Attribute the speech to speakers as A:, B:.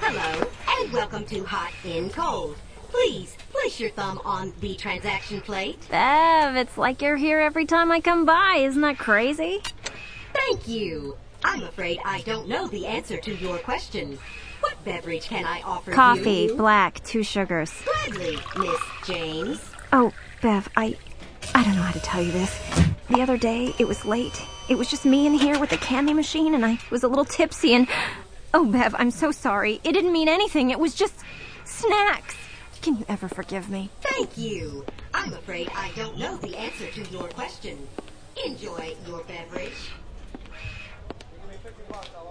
A: Hello, and welcome to Hot and Cold. Please, place your thumb on the transaction plate.
B: Bev, it's like you're here every time I come by. Isn't that crazy?
A: Thank you. I'm afraid I don't know the answer to your question. What beverage can I offer you?
B: Coffee, black, 2 sugars.
A: Gladly, Miss James.
B: Oh, Bev, I don't know how to tell you this. The other day, it was late. It was just me in here with the candy machine, and I was a little tipsy, and... Oh, Bev, I'm so sorry. It didn't mean anything. It was just snacks. Can you ever forgive me?
A: Thank you. I'm afraid I don't know the answer to your question. Enjoy your beverage.